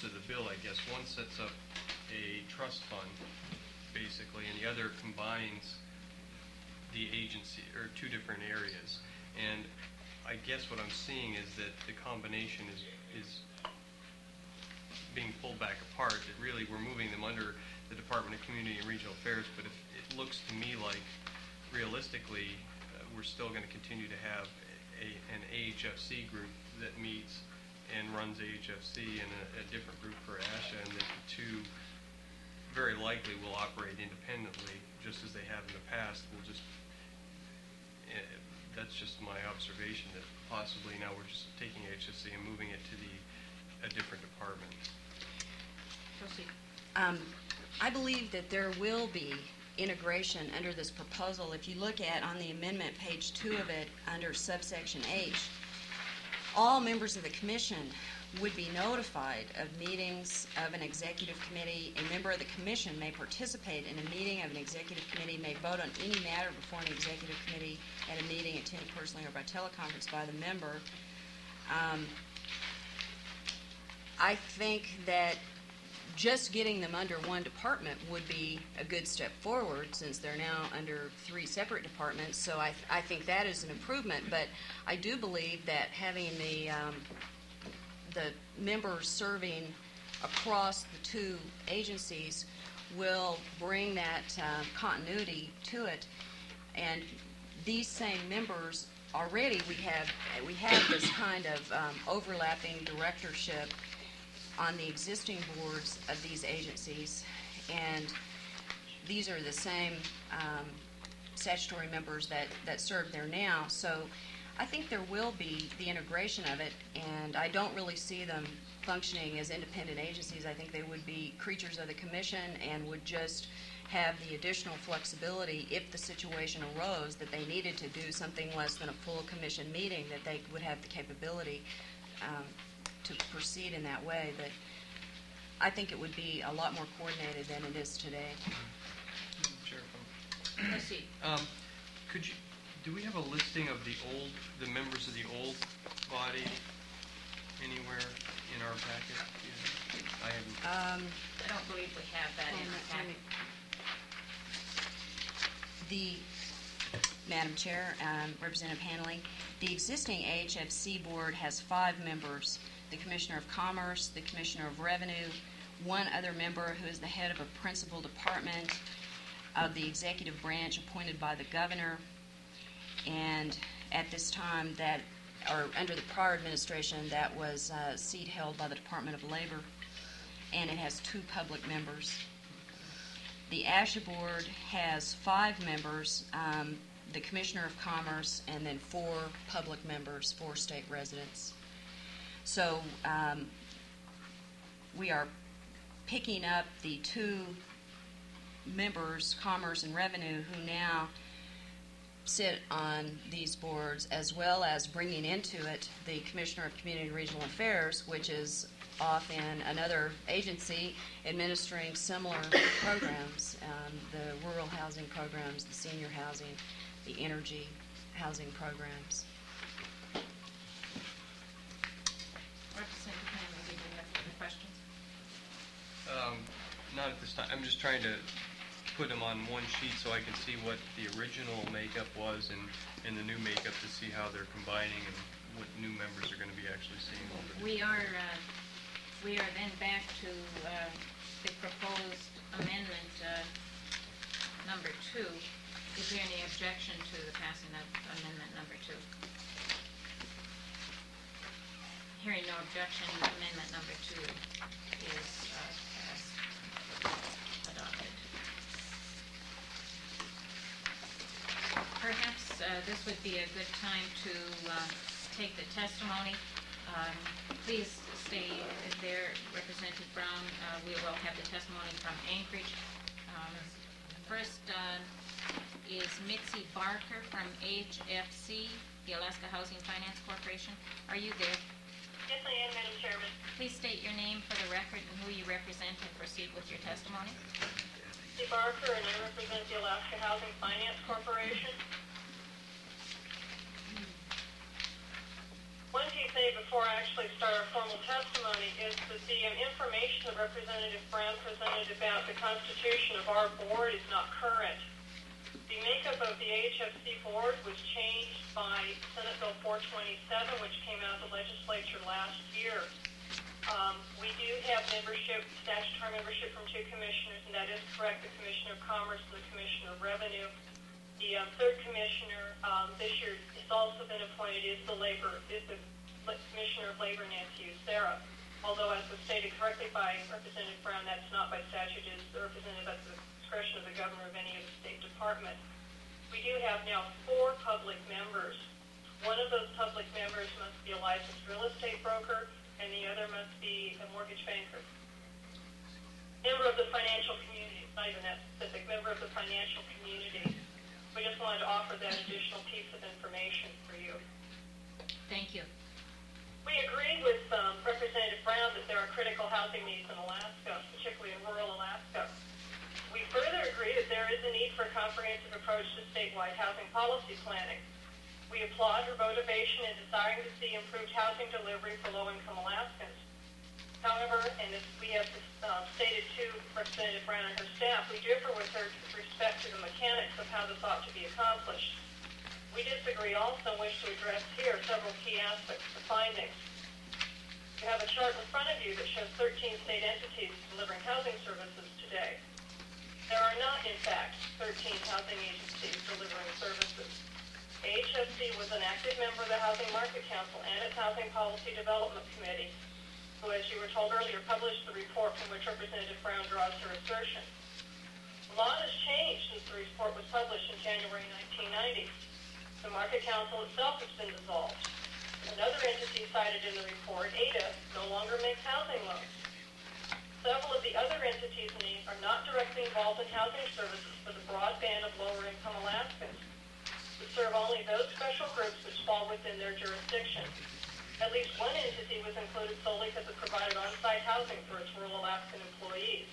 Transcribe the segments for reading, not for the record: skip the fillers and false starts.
of the bill, I guess. One sets up a trust fund, basically, and the other combines the agency, or two different areas. And I guess what I'm seeing is that the combination is being pulled back apart. That really we're moving them under the Department of Community and Regional Affairs, but it looks to me like realistically we're still going to continue to have an AHFC group that meets and runs AHFC and a different group for ASHA, and that the two very likely will operate independently just as they have in the past. That's just my observation, that possibly now we're just taking HFC and moving it to a different department. I believe that there will be integration under this proposal. If you look at on the amendment, page 2 of it, under subsection H, all members of the commission would be notified of meetings of an executive committee. A member of the commission may participate in a meeting of an executive committee, may vote on any matter before an executive committee at a meeting attended personally or by teleconference by the member. I think that just getting them under one department would be a good step forward, since they're now under 3 separate departments. So I think that is an improvement. But I do believe that having the members serving across the 2 agencies will bring that continuity to it. And these same members already, we have this kind of overlapping directorship on the existing boards of these agencies, and these are the same statutory members that serve there now. So I think there will be the integration of it, and I don't really see them functioning as independent agencies. I think they would be creatures of the commission and would just have the additional flexibility if the situation arose that they needed to do something less than a full commission meeting, that they would have the capability to proceed in that way. But I think it would be a lot more coordinated than it is today. Sheriff, Let's see. Do we have a listing of the members of the old body anywhere in our packet? I haven't. I don't believe we have that in the packet. Madam Chair, Representative Hanley, the existing AHFC board has 5 members: the Commissioner of Commerce, the Commissioner of Revenue, 1 other member who is the head of a principal department of the executive branch appointed by the governor. And at this time, under the prior administration, that was a seat held by the Department of Labor, and it has 2 public members. The ASHA board has 5 members, the Commissioner of Commerce, and then 4 public members, 4 state residents. So we are picking up the 2 members, Commerce and Revenue, who now sit on these boards, as well as bringing into it the Commissioner of Community and Regional Affairs, which is off in another agency administering similar programs, the rural housing programs, the senior housing, the energy housing programs. Representative Hanley, do you have any questions? Not at this time. I'm just trying to put them on one sheet so I can see what the original makeup was and the new makeup, to see how they're combining and what new members are going to be actually seeing over there. We are then back to the proposed amendment number 2. Is there any objection to the passing of amendment number 2? Hearing no objection, amendment number 2 is adopted. Perhaps this would be a good time to take the testimony. Please stay there, Representative Brown. We will have the testimony from Anchorage. First is Mitzi Barker from HFC, the Alaska Housing Finance Corporation. Are you there? Yes, I am, Madam Chairman. Please state your name for the record and who you represent, and proceed with your testimony. Mitzi Barker, and I represent the Alaska Housing Finance Corporation. One key thing say before I actually start our formal testimony is that the information that Representative Brown presented about the constitution of our board is not current. The makeup of the AHFC board was changed by Senate Bill 427, which came out of the legislature last year. We do have membership, statutory membership from two commissioners, and that is correct, the Commissioner of Commerce and the Commissioner of Revenue. The third commissioner this year has also been appointed is the Commissioner of Labor, Nancy Ucera. Although, as was stated correctly by Representative Brown, that's not by statute, it is represented at the discretion of the governor of any of the state departments. We do have now 4 public members. One of those public members must be a licensed real estate broker, and the other must be a mortgage banker. Member of the financial community, not even that specific, member of the financial community. We just wanted to offer that additional piece of information for you. Thank you. We agree with Representative Brown that there are critical housing needs in Alaska, particularly in rural Alaska. We further agree that there is a need for a comprehensive approach to statewide housing policy planning. We applaud her motivation in desiring to see improved housing delivery for low-income Alaskans. However, and as we have stated to Representative Brown and her staff, we differ with her with respect to the mechanics of how this ought to be accomplished. We disagree also and wish to address here several key aspects of the findings. You have a chart in front of you that shows 13 state entities delivering housing services today. There are not, in fact, 13 housing agencies delivering services. AHFC was an active member of the Housing Market Council and its Housing Policy Development Committee, who, as you were told earlier, published the report from which Representative Brown draws her assertion. A lot has changed since the report was published in January 1990. The Market Council itself has been dissolved. Another entity cited in the report, ADA, no longer makes housing loans. Several of the other entities named are not directly involved in housing services for the broad band of lower-income Alaskans, who serve only those special groups which fall within their jurisdiction. At least one entity was included solely because it provided on-site housing for its rural Alaskan employees.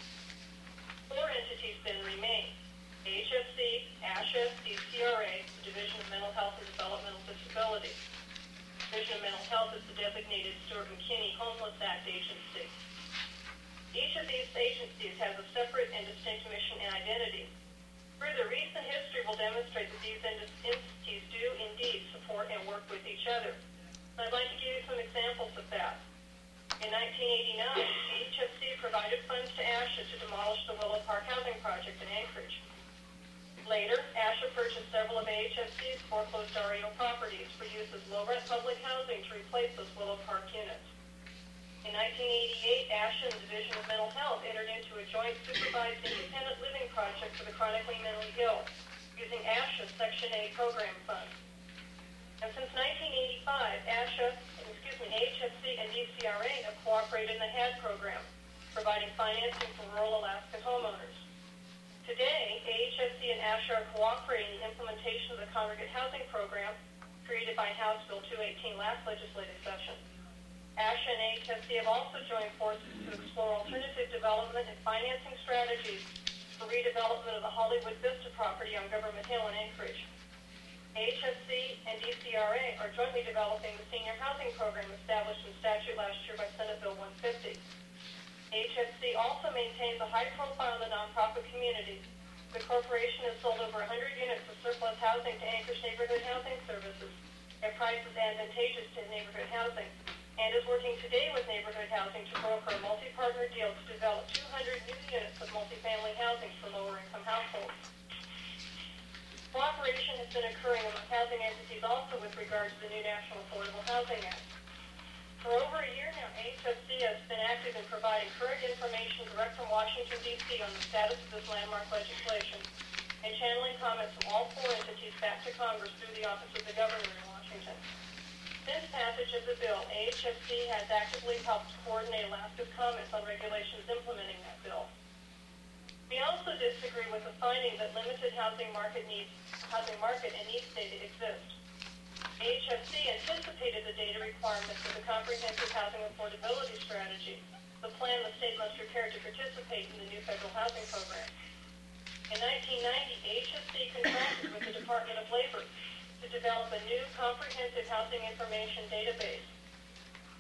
4 entities then remain: AHFC, ASHA, DCRA, the Division of Mental Health and Developmental Disability. Division of Mental Health is the designated Stewart McKinney Homeless Act agency. Each of these agencies has a separate and distinct mission and identity. Further, recent history will demonstrate that these entities do indeed support and work with each other. I'd like to give you some examples of that. In 1989, AHFC provided funds to ASHA to demolish the Willow Park housing project in Anchorage. Later, ASHA purchased several of AHFC's foreclosed REO properties for use as low-rent public housing to replace those Willow Park units. In 1988, ASHA and the Division of Mental Health entered into a joint supervised independent living project for the chronically mentally ill, using ASHA's Section A program funds. And since 1985, AHFC and DCRA have cooperated in the HAD program, providing financing for rural Alaskan homeowners. Today, AHFC and ASHA are cooperating in the implementation of the Congregate Housing Program created by House Bill 218 last legislative session. ASHA and AHFC have also joined forces to explore alternative development and financing strategies for redevelopment of the Hollywood Vista property on Government Hill in Anchorage. AHFC and DCRA are jointly developing the senior housing program established in statute last year by Senate Bill 150. AHFC also maintains a high profile in the nonprofit community. The corporation has sold over 100 units of surplus housing to Anchorage Neighborhood Housing Services at prices advantageous to neighborhood housing, and is working today with neighborhood housing to broker a multi-partner deal to develop 200 new units of multifamily housing for lower-income households. Cooperation has been occurring among housing entities also with regard to the new National Affordable Housing Act. For over a year now, AHFC has been active in providing current information direct from Washington, D.C. on the status of this landmark legislation and channeling comments from all 4 entities back to Congress through the Office of the Governor in Washington. Since passage of the bill, AHFC has actively helped coordinate Alaska's comments on regulations implementing that bill. We also disagree with the finding that limited housing market and needs data exist. AHFC anticipated the data requirements of the Comprehensive Housing Affordability Strategy, the plan the state must prepare to participate in the new federal housing program. In 1990, AHFC contracted with the Department of Labor to develop a new comprehensive housing information database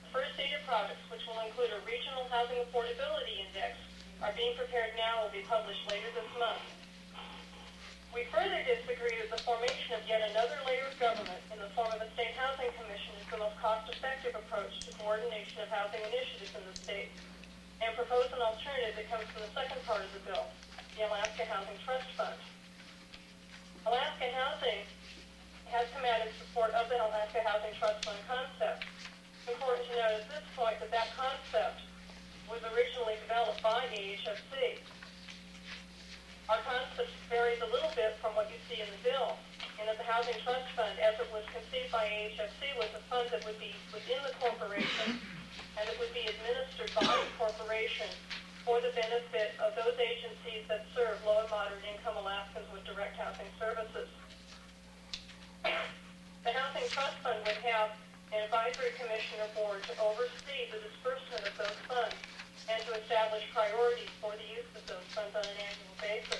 first data products, which will include a regional housing affordability index, are being prepared now and will be published later this month. We further disagree that the formation of yet another layer of government in the form of a state housing commission is the most cost-effective approach to coordination of housing initiatives in the state, and propose an alternative that comes from the second part of the bill, the Alaska Housing Trust Fund. Alaska Housing has come out in support of the Alaska Housing Trust Fund concept. It's important to note at this point that that concept was originally developed by AHFC. Our concept varies a little bit from what you see in the bill, in that the Housing Trust Fund, as it was conceived by AHFC, was a fund that would be within the corporation and that would be administered by the corporation for the benefit of those agencies that serve low and moderate income Alaskans with direct housing services. The Housing Trust Fund would have an advisory commission or board to oversee the disbursement of those funds and to establish priorities for the use of those funds on an annual basis.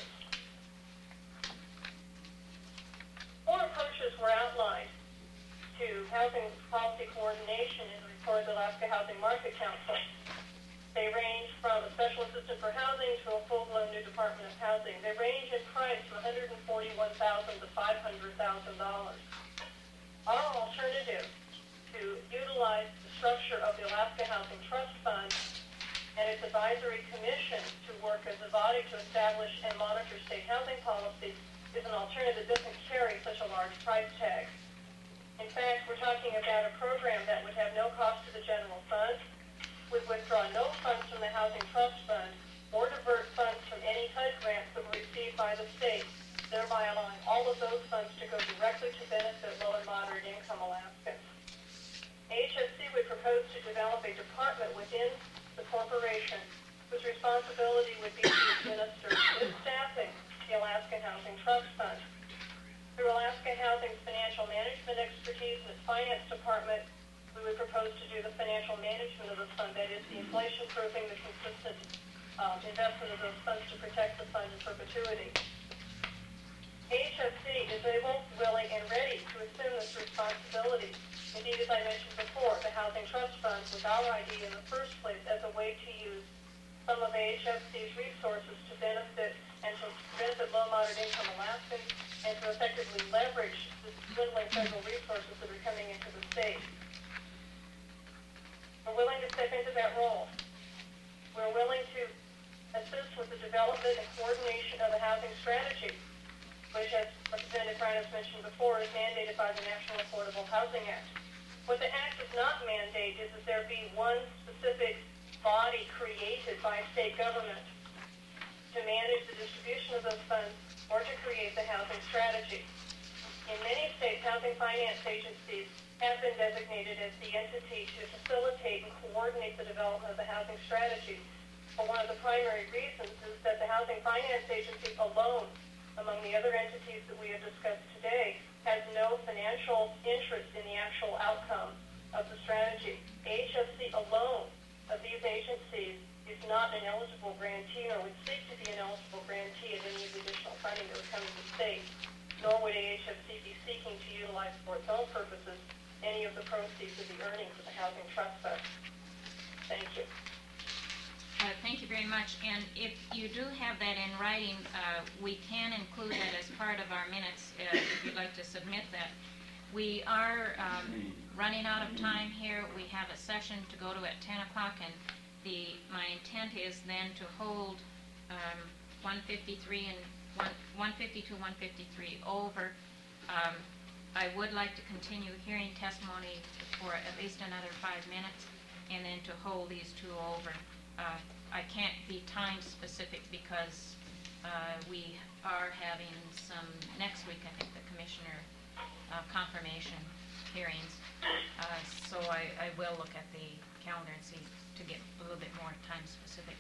Four approaches were outlined to housing policy coordination in the report of the Alaska Housing Market Council. They range from a special assistant for housing to a full-blown new Department of Housing. They range in price from $141,000 to $500,000. Our alternative to utilize the structure of the Alaska Housing Trust Fund and its advisory commission to work as a body to establish and monitor state housing policy is an alternative that doesn't carry such a large price tag. In fact, we're talking about a program that would have no cost to the general fund, would withdraw no funds from the Housing Trust Fund, or divert funds from any HUD grants that were received by the state, thereby allowing all of those funds to go directly to benefit low and moderate income Alaskans. AHFC would propose to develop a department within the corporation whose responsibility would be to administer with staffing the Alaska Housing Trust Fund. Through Alaska Housing's financial management expertise and its finance department, we would propose to do the financial management of the fund, that is, the inflation proofing, the consistent investment of those funds to protect the fund in perpetuity. AHFC is able, willing, and ready to assume this responsibility. Indeed, as I mentioned before, the Housing Trust Fund was our idea in the first place as a way to use some of AHFC's resources to benefit low and moderate income Alaskans and to effectively leverage the dwindling federal resources that are coming into the state. We're willing to step into that role. We're willing to assist with the development and coordination of the housing strategy, which, as Representative Brown has mentioned before, is mandated by the National Affordable Housing Act. What the Act does not mandate is that there be one specific body created by state government to manage the distribution of those funds or to create the housing strategy. In many states, housing finance agencies have been designated as the entity to facilitate and coordinate the development of the housing strategy. But one of the primary reasons is that the housing finance agency alone, among the other entities that we have discussed today, has no financial interest in the actual outcome of the strategy. AHFC alone of these agencies is not an eligible grantee or would seek to be an eligible grantee of any of the additional funding that would come to the state, nor would AHFC be seeking to utilize for its own purposes any of the proceeds of the earnings of the Housing Trust Fund. Thank you. Thank you very much. And if you do have that in writing, we can include that as part of our minutes if you'd like to submit that. We are running out of time here. We have a session to go to at 10 o'clock, and my intent is then to hold 153 and 152, 153 over. I would like to continue hearing testimony for at least another 5 minutes, and then to hold these two over. I can't be time specific because we are having some next week, I think, the commissioner confirmation hearings. So I will look at the calendar and see to get a little bit more time specific.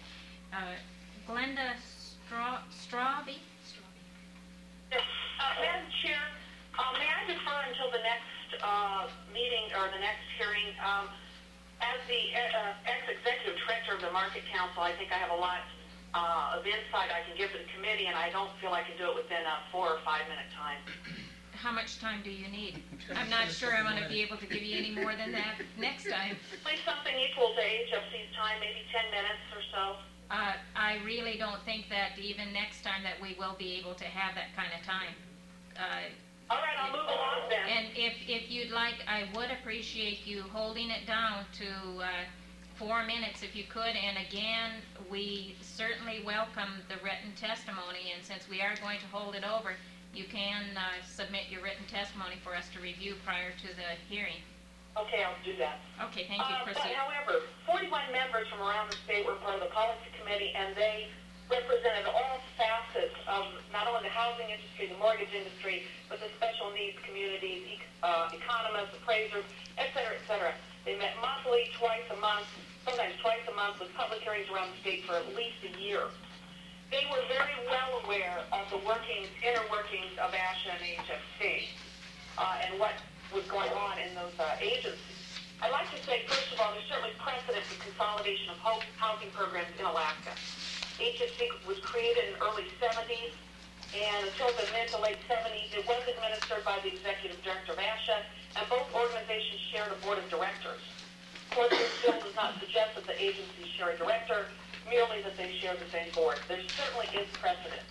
Glenda Straube? Yes. Madam Chair, may I defer until the next meeting or the next hearing? As the ex-executive director of the Market Council, I think I have a lot of insight I can give to the committee, and I don't feel I can do it within a 4 or 5 minute time. how much time do you need? I'm not sure I'm going to be able to give you any more than that next time. Please something equal to HFC's time, maybe 10 minutes or so. I really don't think that even next time that we will be able to have that kind of time. All right, I'll move along then. And if you'd like, I would appreciate you holding it down to 4 minutes if you could. And again, we certainly welcome the written testimony. And since we are going to hold it over, you can submit your written testimony for us to review prior to the hearing. Okay, I'll do that. Okay, thank you. But Proceed. however, 41 members from around the state were part of the policy committee, and they represented all facets of not only the housing industry, the mortgage industry, but the special needs communities, economists, appraisers, et cetera, et cetera. They met monthly, twice a month, sometimes twice a month, with public hearings around the state for at least a year. They were very well aware of the inner workings of ASHA and HFC, and what was going on in those agencies. I'd like to say, first of all, there's certainly precedent for consolidation of housing programs in Alaska. HFC was created in the early 70s, and until the mid to late 70s, it was administered by the executive director of ASHA, and both organizations shared a board of directors. Of course, this bill does not suggest that the agencies share a director, merely that they share the same board. There certainly is precedent.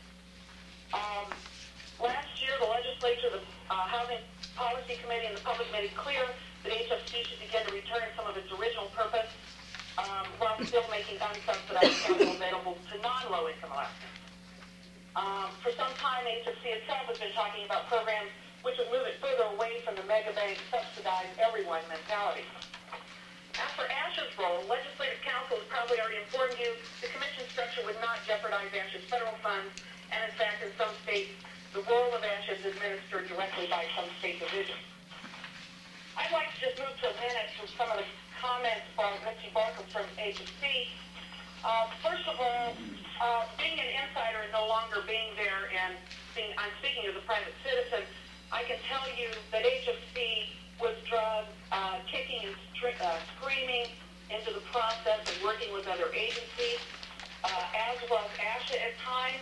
Last year, the legislature, the Housing Policy Committee, and the public made it clear that HFC should begin to return some of its original purpose while still making unsubsidized capital available to non-low-income Alaskans. For some time, HFC itself has been talking about programs which would move it further away from the mega bank subsidized everyone mentality. As for ASHA's role, Legislative Council has probably already informed you the commission structure would not jeopardize ASHA's federal funds, and in fact, in some states, the role of ASHA is administered directly by some state divisions. I'd like to just move to a minute from some of the comments from Mitzi Barker from HFC. First of all, being an insider and no longer being there, and I'm speaking as a private citizen, I can tell you that HFC was drugged, kicking and screaming into the process of working with other agencies, as was ASHA at times.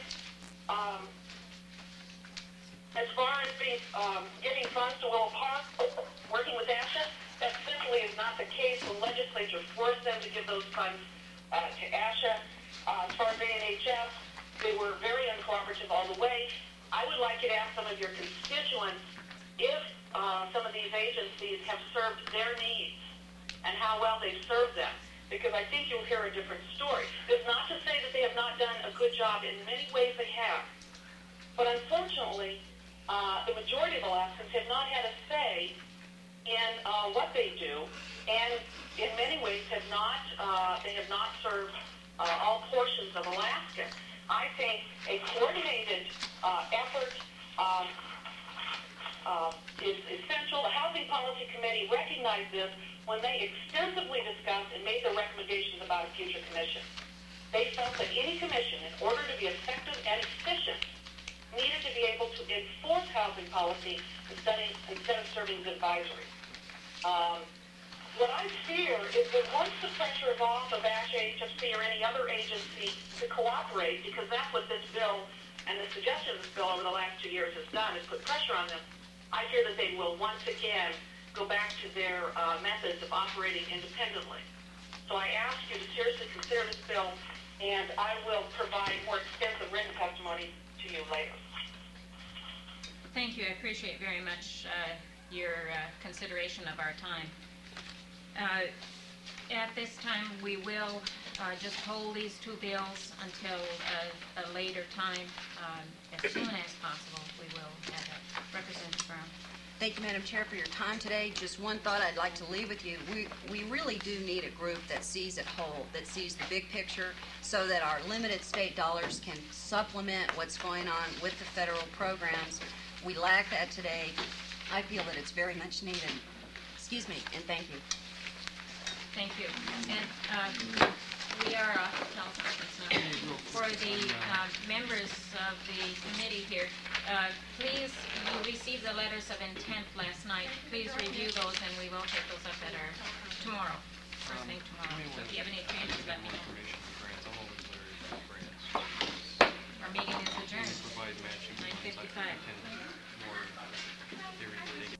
As far as giving funds to Willow Park, working with ASHA, that simply is not the case. The legislature forced them to give those funds to ASHA. As far as ANHF, they were very uncooperative all the way. I would like you to ask some of your constituents if some of these agencies have served their needs and how well they've served them, because I think you'll hear a different story. It's not to say that they have not done a good job. In many ways they have. But unfortunately, the majority of Alaskans have not had a say in what they do, and in many ways they have not served all portions of Alaska. I think a coordinated effort is essential. The Housing Policy Committee recognized this when they extensively discussed and made their recommendations about a future commission. They felt that any commission, in order to be effective and efficient, needed to be able to enforce housing policy instead of serving as advisory. What I fear is that once the pressure is off of ASHA, HFC, or any other agency to cooperate, because that's what this bill and the suggestion of this bill over the last 2 years has done, is put pressure on them, I fear that they will once again go back to their methods of operating independently. So I ask you to seriously consider this bill, and I will provide more extensive written testimony to you later. Thank you. I appreciate very much your consideration of our time. At this time, we will just hold these two bills until a later time. As soon as possible, we will have it. Representative Brown. Thank you, Madam Chair, for your time today. Just one thought I'd like to leave with you. We really do need a group that sees it whole, that sees the big picture, so that our limited state dollars can supplement what's going on with the federal programs. We lack that today. I feel that it's very much needed. Excuse me, and thank you. Thank you. And we are off the teleconference now. For the members of the committee here, please, you received the letters of intent last night. Please review those, and we will take those up at our tomorrow. First thing tomorrow. So if you have any changes, let me know. Our meeting is adjourned. 9:55. theory that they